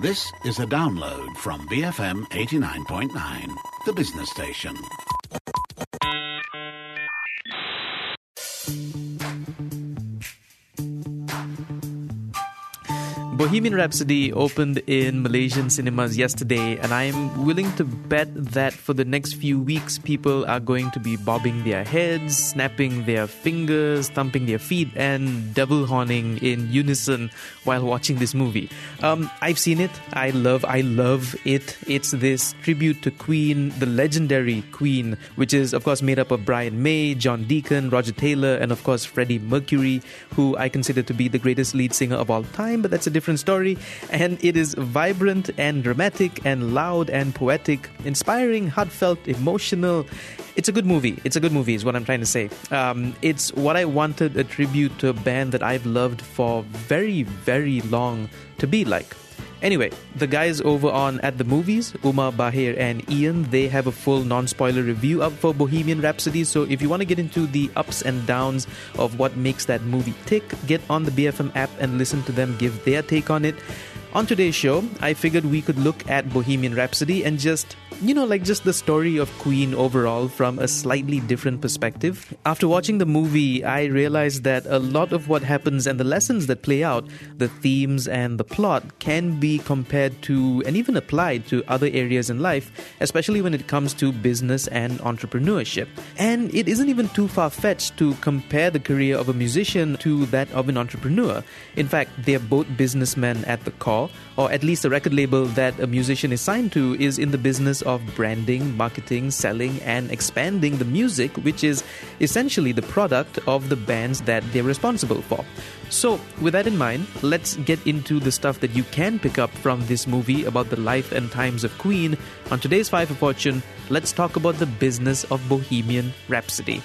This is a download from BFM 89.9, the business station. Bohemian Rhapsody opened in Malaysian cinemas yesterday, and I'm willing to bet that for the next few weeks, people are going to be bobbing their heads, snapping their fingers, thumping their feet, and double horning in unison while watching this movie. I've seen it. I love it. It's this tribute to Queen, the legendary Queen, which is, of course, made up of Brian May, John Deacon, Roger Taylor, and, of course, Freddie Mercury, who I consider to be the greatest lead singer of all time, but that's a different story. And it is vibrant and dramatic and loud and poetic, inspiring, heartfelt, emotional. It's a good movie. It's a good movie is what I'm trying to say. It's what I wanted a tribute to a band that I've loved for very, very long to be like. Anyway, the guys over on At The Movies, Umar, Bahir and Ian, they have a full non-spoiler review up for Bohemian Rhapsody. So if you want to get into the ups and downs of what makes that movie tick, get on the BFM app and listen to them give their take on it. On today's show, I figured we could look at Bohemian Rhapsody and just the story of Queen overall from a slightly different perspective. After watching the movie, I realized that a lot of what happens and the lessons that play out, the themes and the plot, can be compared to and even applied to other areas in life, especially when it comes to business and entrepreneurship. And it isn't even too far-fetched to compare the career of a musician to that of an entrepreneur. In fact, they're both businessmen at the core, or at least the record label that a musician is signed to is in the business of branding, marketing, selling, and expanding the music, which is essentially the product of the bands that they're responsible for. So, with that in mind, let's get into the stuff that you can pick up from this movie about the life and times of Queen. On today's Five for Fortune, let's talk about the business of Bohemian Rhapsody.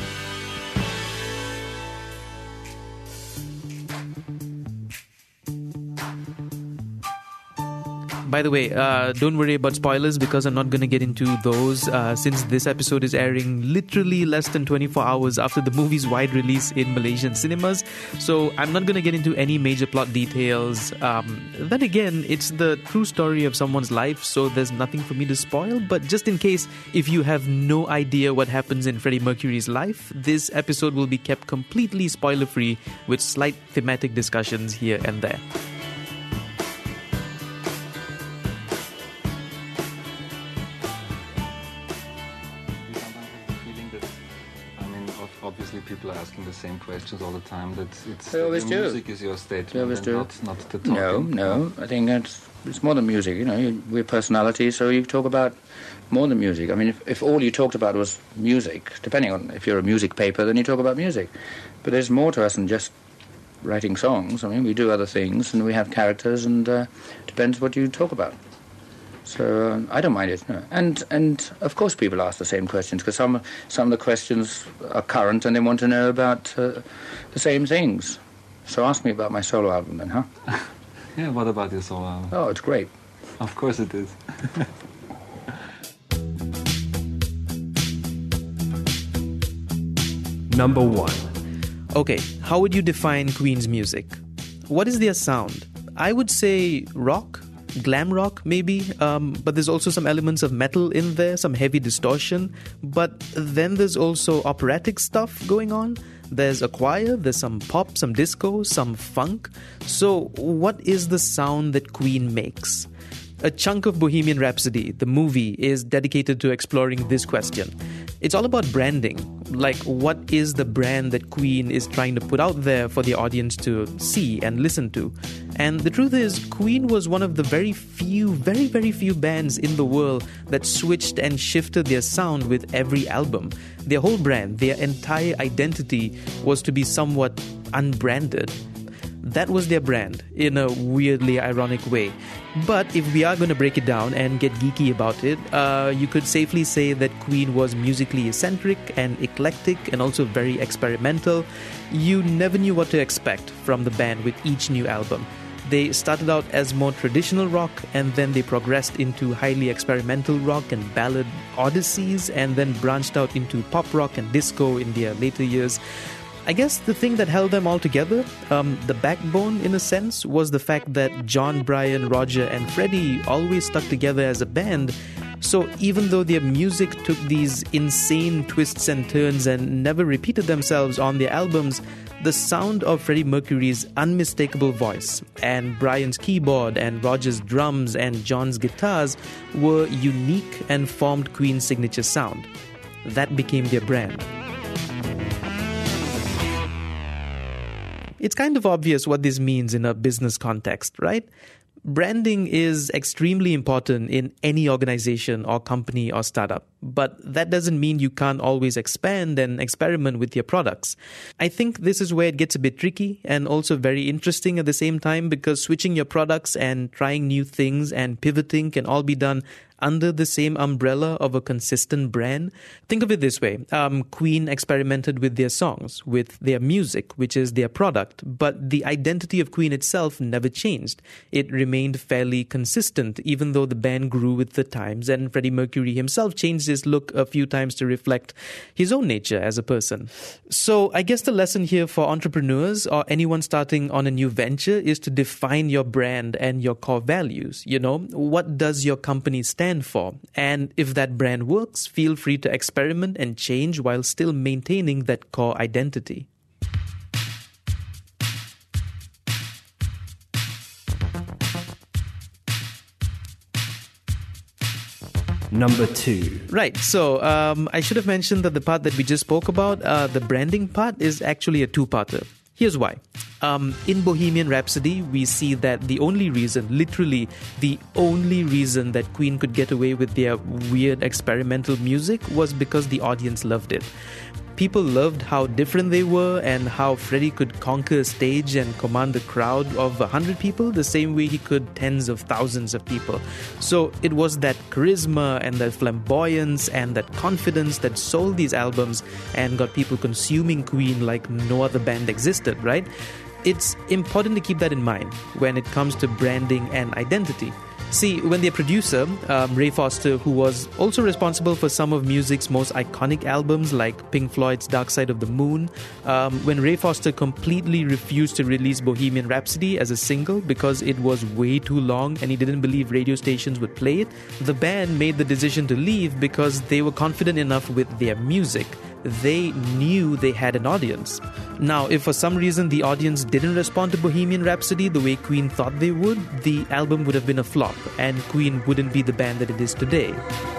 By the way, don't worry about spoilers because I'm not going to get into those since this episode is airing literally less than 24 hours after the movie's wide release in Malaysian cinemas. So I'm not going to get into any major plot details. Then again, it's the true story of someone's life, so there's nothing for me to spoil. But just in case, if you have no idea what happens in Freddie Mercury's life, this episode will be kept completely spoiler-free with slight thematic discussions here and there. Obviously, people are asking the same questions all the time. That it's they always do. Music is your statement, they always do. Not the talking. No. I think it's more than music. We're personality, so you talk about more than music. I mean, if all you talked about was music, depending on if you're a music paper, then you talk about music. But there's more to us than just writing songs. I mean, we do other things, and we have characters, and depends what you talk about. So I don't mind it. No. And of course people ask the same questions because some of the questions are current and they want to know about the same things. So ask me about my solo album then, huh? Yeah, what about your solo album? Oh, it's great. Of course it is. Number 1. Okay, how would you define Queen's music? What is their sound? I would say rock. Glam rock, maybe, but there's also some elements of metal in there, some heavy distortion, but then there's also operatic stuff going on. There's a choir, there's some pop, some disco, some funk. So what is the sound that Queen makes? A chunk of Bohemian Rhapsody, the movie, is dedicated to exploring this question. It's all about branding. Like, what is the brand that Queen is trying to put out there for the audience to see and listen to? And the truth is, Queen was one of the very few bands in the world that switched and shifted their sound with every album. Their whole brand, their entire identity was to be somewhat unbranded. That was their brand in a weirdly ironic way. But if we are going to break it down and get geeky about it, you could safely say that Queen was musically eccentric and eclectic and also very experimental. You never knew what to expect from the band with each new album. They started out as more traditional rock, and then they progressed into highly experimental rock and ballad odysseys, and then branched out into pop rock and disco in their later years. I guess the thing that held them all together, the backbone in a sense, was the fact that John, Brian, Roger and Freddie always stuck together as a band. So even though their music took these insane twists and turns and never repeated themselves on their albums, the sound of Freddie Mercury's unmistakable voice and Brian's keyboard and Roger's drums and John's guitars were unique and formed Queen's signature sound. That became their brand. It's kind of obvious what this means in a business context, right? Branding is extremely important in any organization or company or startup, but that doesn't mean you can't always expand and experiment with your products. I think this is where it gets a bit tricky and also very interesting at the same time, because switching your products and trying new things and pivoting can all be done under the same umbrella of a consistent brand. Think of it this way. Queen experimented with their songs, with their music, which is their product, but the identity of Queen itself never changed. It remained fairly consistent, even though the band grew with the times, and Freddie Mercury himself changed his look a few times to reflect his own nature as a person. So I guess the lesson here for entrepreneurs or anyone starting on a new venture is to define your brand and your core values. You know, what does your company stand for? And if that brand works, feel free to experiment and change while still maintaining that core identity. Number 2. Right, so I should have mentioned that the part that we just spoke about, the branding part, is actually a two-parter. Here's why. In Bohemian Rhapsody, we see that the only reason, literally the only reason that Queen could get away with their weird experimental music was because the audience loved it. People loved how different they were and how Freddie could conquer a stage and command a crowd of 100 people the same way he could tens of thousands of people. So it was that charisma and that flamboyance and that confidence that sold these albums and got people consuming Queen like no other band existed, right? It's important to keep that in mind when it comes to branding and identity. See, when their producer, Ray Foster, who was also responsible for some of music's most iconic albums like Pink Floyd's Dark Side of the Moon, when Ray Foster completely refused to release Bohemian Rhapsody as a single because it was way too long and he didn't believe radio stations would play it, the band made the decision to leave because they were confident enough with their music. They knew they had an audience. Now, if for some reason the audience didn't respond to Bohemian Rhapsody the way Queen thought they would, the album would have been a flop and Queen wouldn't be the band that it is today.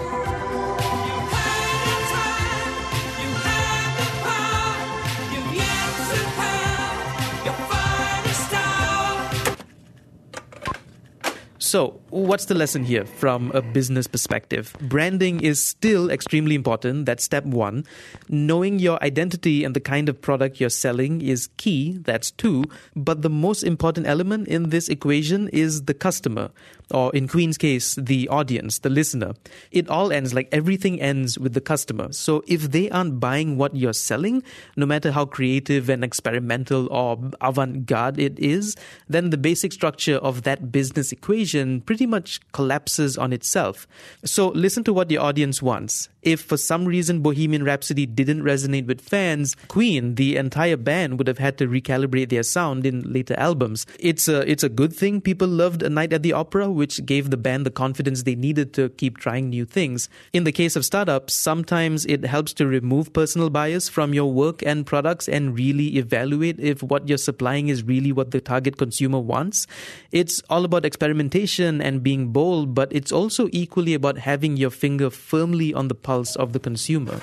So, what's the lesson here from a business perspective? Branding is still extremely important. That's step one. Knowing your identity and the kind of product you're selling is key. That's two. But the most important element in this equation is the customer, or in Queen's case, the audience, the listener. It all ends, like everything ends with the customer. So if they aren't buying what you're selling, no matter how creative and experimental or avant-garde it is, then the basic structure of that business equation pretty much collapses on itself. So listen to what your audience wants. If for some reason Bohemian Rhapsody didn't resonate with fans, Queen, the entire band, would have had to recalibrate their sound in later albums. It's a good thing people loved A Night at the Opera, which gave the band the confidence they needed to keep trying new things. In the case of startups, sometimes it helps to remove personal bias from your work and products and really evaluate if what you're supplying is really what the target consumer wants. It's all about experimentation and being bold, but it's also equally about having your finger firmly on the pulse of the consumer.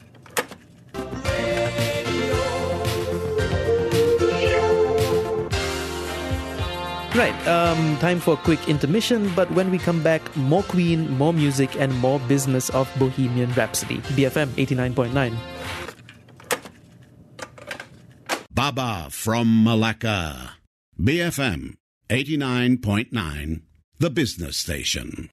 Right, time for a quick intermission, but when we come back, more Queen, more music, and more business of Bohemian Rhapsody. BFM 89.9. Baba from Malacca. BFM 89.9, the business station.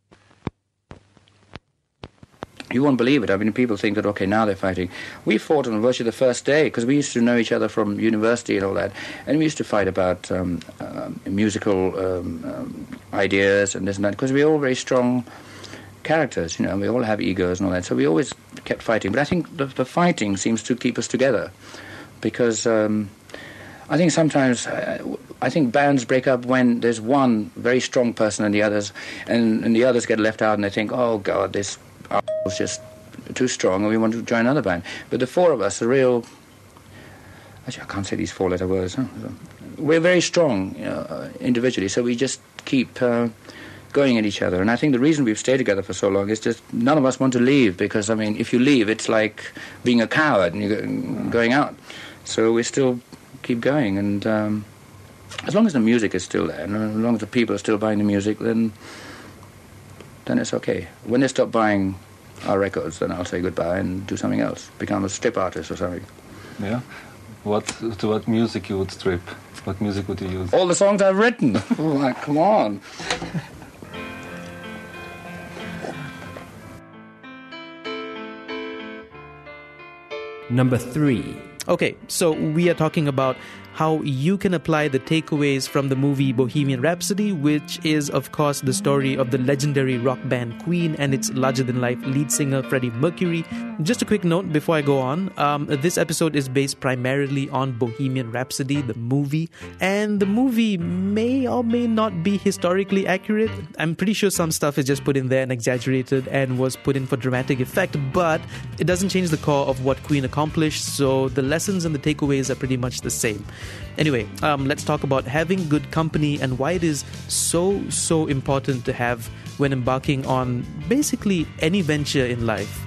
You won't believe it. I mean, people think that, okay, now they're fighting. We fought on virtually the first day because we used to know each other from university and all that. And we used to fight about musical ideas and this and that because we're all very strong characters, you know, and we all have egos and all that. So we always kept fighting. But I think the fighting seems to keep us together. because I think sometimes I think bands break up when there's one very strong person and the others get left out, and they think, oh God, this was just too strong, and we want to join another band. But the four of us are real. Actually, I can't say these four-letter words. Huh? We're very strong individually, so we just keep going at each other. And I think the reason we've stayed together for so long is just none of us want to leave, because, I mean, if you leave, it's like being a coward and you're going out. So we still keep going, and as long as the music is still there, and as long as the people are still buying the music, then it's okay. When they stop buying our records, then I'll say goodbye and do something else, become a strip artist or something. Yeah? To what music you would strip? What music would you use? All the songs I've written. Oh, come on. Number 3. Okay, so we are talking about how you can apply the takeaways from the movie Bohemian Rhapsody, which is, of course, the story of the legendary rock band Queen and its larger-than-life lead singer Freddie Mercury. Just a quick note before I go on, this episode is based primarily on Bohemian Rhapsody, the movie, and the movie may or may not be historically accurate. I'm pretty sure some stuff is just put in there and exaggerated and was put in for dramatic effect, but it doesn't change the core of what Queen accomplished, so the lessons and the takeaways are pretty much the same. Anyway, let's talk about having good company and why it is so important to have when embarking on basically any venture in life.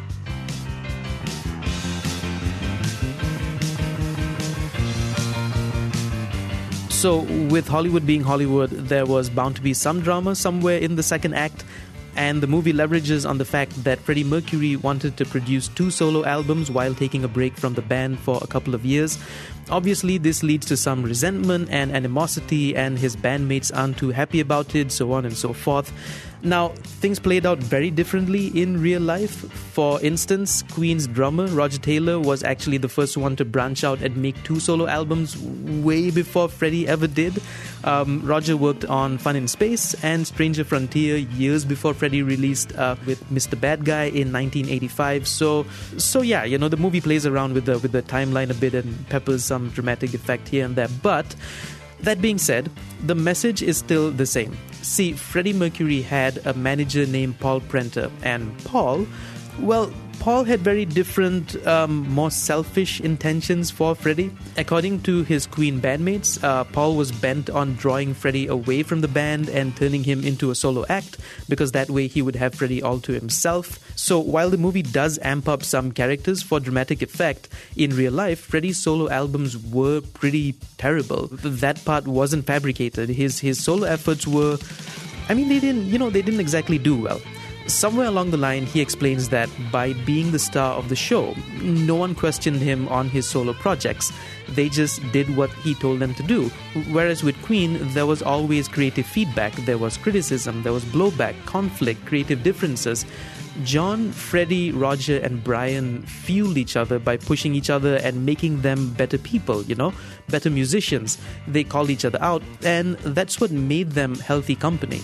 So, with Hollywood being Hollywood, there was bound to be some drama somewhere in the second act. And the movie leverages on the fact that Freddie Mercury wanted to produce 2 solo albums while taking a break from the band for a couple of years. Obviously, this leads to some resentment and animosity, and his bandmates aren't too happy about it, so on and so forth. Now, things played out very differently in real life. For instance, Queen's drummer, Roger Taylor, was actually the first one to branch out and make 2 solo albums way before Freddie ever did. Roger worked on Fun in Space and Stranger Frontier years before Freddie released with Mr. Bad Guy in 1985. So yeah, you know, the movie plays around with the timeline a bit and peppers some dramatic effect here and there. But that being said, the message is still the same. See, Freddie Mercury had a manager named Paul Prenter, and Paul had very different, more selfish intentions for Freddie. According to his Queen bandmates, Paul was bent on drawing Freddie away from the band and turning him into a solo act, because that way he would have Freddie all to himself. So while the movie does amp up some characters for dramatic effect, in real life, Freddie's solo albums were pretty terrible. That part wasn't fabricated. His solo efforts were, I mean, they didn't exactly do well. Somewhere along the line, he explains that by being the star of the show, no one questioned him on his solo projects. They just did what he told them to do. Whereas with Queen, there was always creative feedback, there was criticism, there was blowback, conflict, creative differences. John, Freddie, Roger, and Brian fueled each other by pushing each other and making them better people, better musicians. They called each other out, and that's what made them healthy company.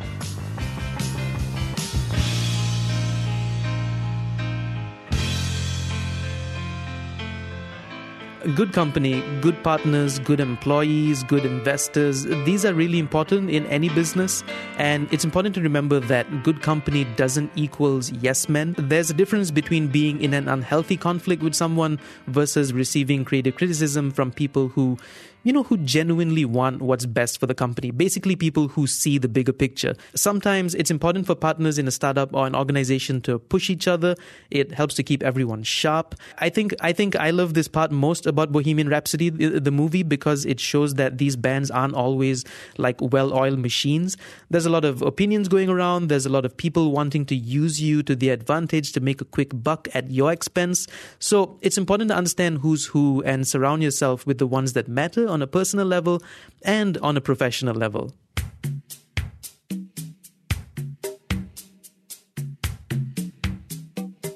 Good company, good partners, good employees, good investors. These are really important in any business. And it's important to remember that good company doesn't equals yes men. There's a difference between being in an unhealthy conflict with someone versus receiving creative criticism from people who genuinely want what's best for the company. Basically, people who see the bigger picture. Sometimes it's important for partners in a startup or an organization to push each other. It helps to keep everyone sharp. I think I love this part most about Bohemian Rhapsody, the movie, because it shows that these bands aren't always like well-oiled machines. There's a lot of opinions going around. There's a lot of people wanting to use you to their advantage to make a quick buck at your expense. So it's important to understand who's who and surround yourself with the ones that matter on a personal level and on a professional level.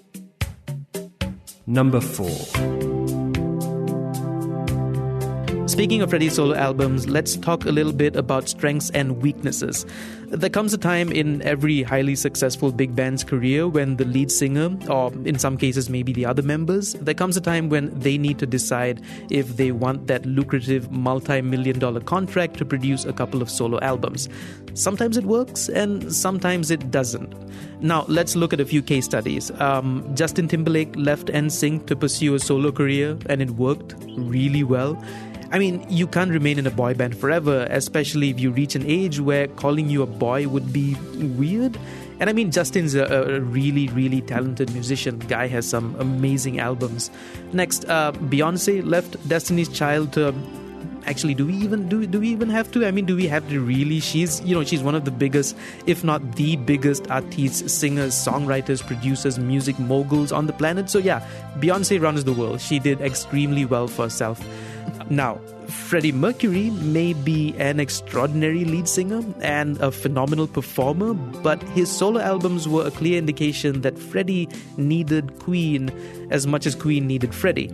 Number 4. Speaking of Freddie's solo albums, let's talk a little bit about strengths and weaknesses. There comes a time in every highly successful big band's career when the lead singer, or in some cases maybe the other members, there comes a time when they need to decide if they want that lucrative multi-million-dollar contract to produce a couple of solo albums. Sometimes it works and sometimes it doesn't. Now, let's look at a few case studies. Justin Timberlake left NSYNC to pursue a solo career, and it worked really well. I mean, you can't remain in a boy band forever, especially if you reach an age where calling you a boy would be weird. And I mean, Justin's a really, really talented musician. The guy has some amazing albums. Next, Beyonce left Destiny's Child to... Actually, do we even have to? I mean, do we have to really? She's one of the biggest, if not the biggest artists, singers, songwriters, producers, music moguls on the planet. So yeah, Beyonce runs the world. She did extremely well for herself. Now, Freddie Mercury may be an extraordinary lead singer and a phenomenal performer, but his solo albums were a clear indication that Freddie needed Queen as much as Queen needed Freddie.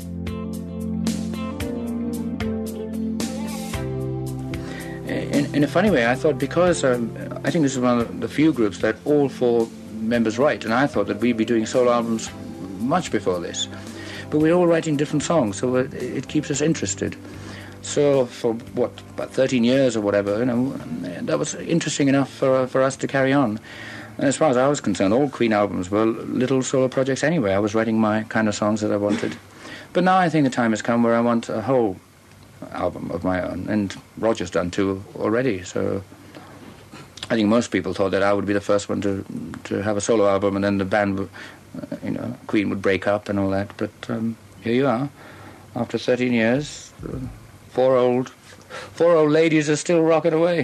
In a funny way, I thought because I think this is one of the few groups that all four members write, and I thought that we'd be doing solo albums much before this. But we're all writing different songs, so it keeps us interested. So for about 13 years or whatever, that was interesting enough for us to carry on. And as far as I was concerned, all Queen albums were little solo projects anyway. I was writing my kind of songs that I wanted. But now I think the time has come where I want a whole album of my own, and Roger's done two already, so I think most people thought that I would be the first one to have a solo album, and then the band would, Queen would break up and all that, but here you are, after 13 years, four old ladies are still rocking away.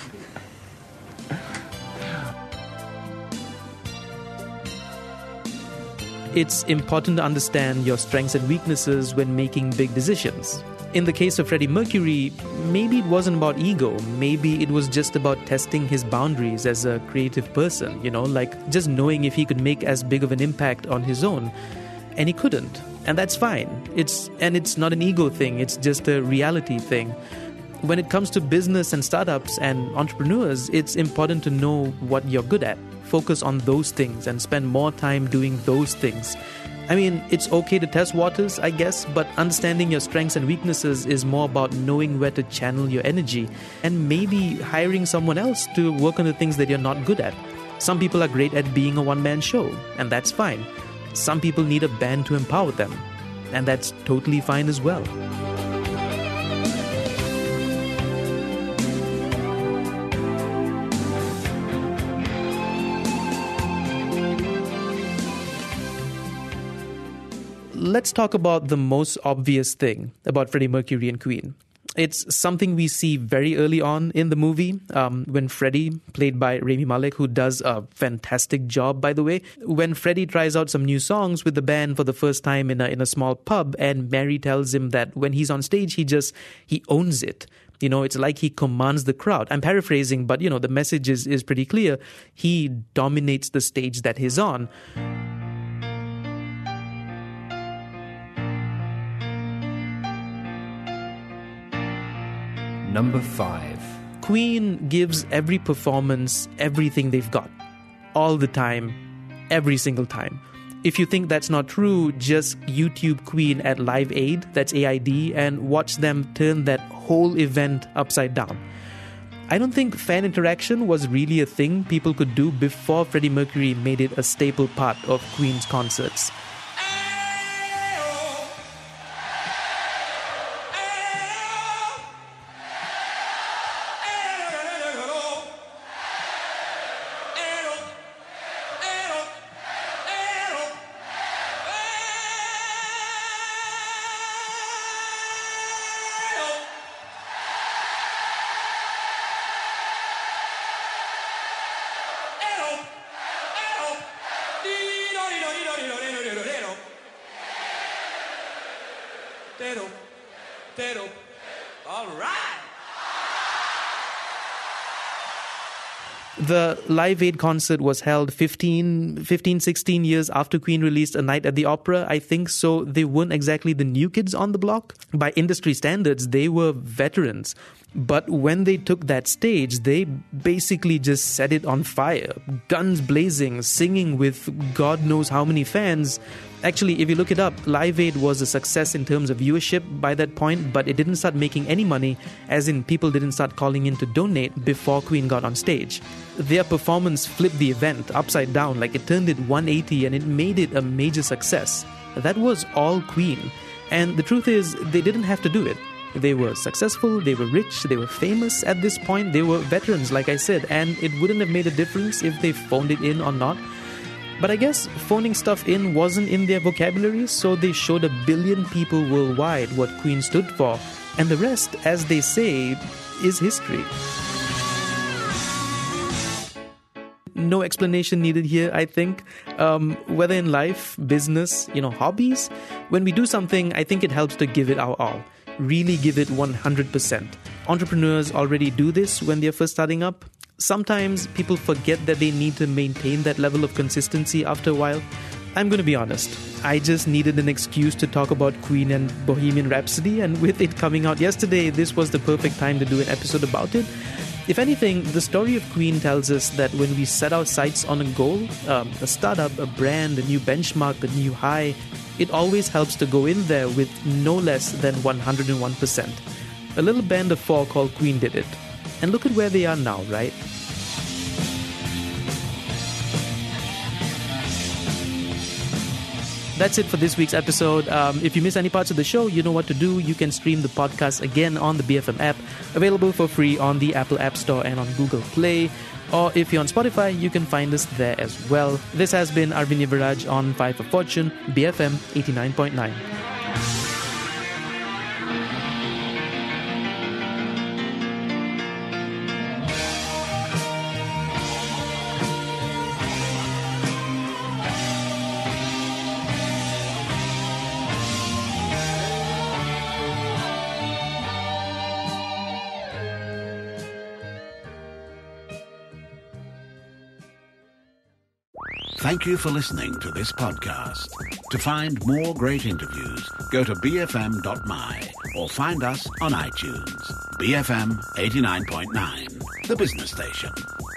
It's important to understand your strengths and weaknesses when making big decisions. In the case of Freddie Mercury, maybe it wasn't about ego. Maybe it was just about testing his boundaries as a creative person, like just knowing if he could make as big of an impact on his own. And he couldn't. And that's fine. It's not an ego thing. It's just a reality thing. When it comes to business and startups and entrepreneurs, it's important to know what you're good at. Focus on those things and spend more time doing those things. I mean, it's okay to test waters, I guess, but understanding your strengths and weaknesses is more about knowing where to channel your energy and maybe hiring someone else to work on the things that you're not good at. Some people are great at being a one-man show, and that's fine. Some people need a band to empower them, and that's totally fine as well. Let's talk about the most obvious thing about Freddie Mercury and Queen. It's something we see very early on in the movie when Freddie, played by Rami Malek, who does a fantastic job, by the way, when Freddie tries out some new songs with the band for the first time in a small pub, and Mary tells him that when he's on stage, he owns it. It's like he commands the crowd. I'm paraphrasing, but, the message is pretty clear. He dominates the stage that he's on. Number 5. Queen gives every performance everything they've got. All the time. Every single time. If you think that's not true, just YouTube Queen at Live Aid, that's AID, and watch them turn that whole event upside down. I don't think fan interaction was really a thing people could do before Freddie Mercury made it a staple part of Queen's concerts. The Live Aid concert was held 16 years after Queen released A Night at the Opera, I think, so they weren't exactly the new kids on the block. By industry standards, they were veterans. But when they took that stage, they basically just set it on fire. Guns blazing, singing with God knows how many fans. Actually, if you look it up, Live Aid was a success in terms of viewership by that point, but it didn't start making any money, as in people didn't start calling in to donate before Queen got on stage. Their performance flipped the event upside down, like it turned it 180 and it made it a major success. That was all Queen. And the truth is, they didn't have to do it. They were successful, they were rich, they were famous at this point, they were veterans, like I said, and it wouldn't have made a difference if they phoned it in or not. But I guess phoning stuff in wasn't in their vocabulary, so they showed 1 billion people worldwide what Queen stood for, and the rest, as they say, is history. No explanation needed here, I think. Whether in life, business, hobbies, when we do something, I think it helps to give it our all. Really give it 100%. Entrepreneurs already do this when they're first starting up. Sometimes people forget that they need to maintain that level of consistency after a while. I'm going to be honest. I just needed an excuse to talk about Queen and Bohemian Rhapsody, and with it coming out yesterday, this was the perfect time to do an episode about it. If anything, the story of Queen tells us that when we set our sights on a goal, a startup, a brand, a new benchmark, a new high, it always helps to go in there with no less than 101%. A little band of 4 called Queen did it. And look at where they are now, right? That's it for this week's episode. If you miss any parts of the show, you know what to do. You can stream the podcast again on the BFM app, available for free on the Apple App Store and on Google Play. Or if you're on Spotify, you can find us there as well. This has been Arvind Yavaraj on 5 for Fortune, BFM 89.9. Thank you for listening to this podcast. To find more great interviews, go to bfm.my or find us on iTunes. BFM 89.9, the business station.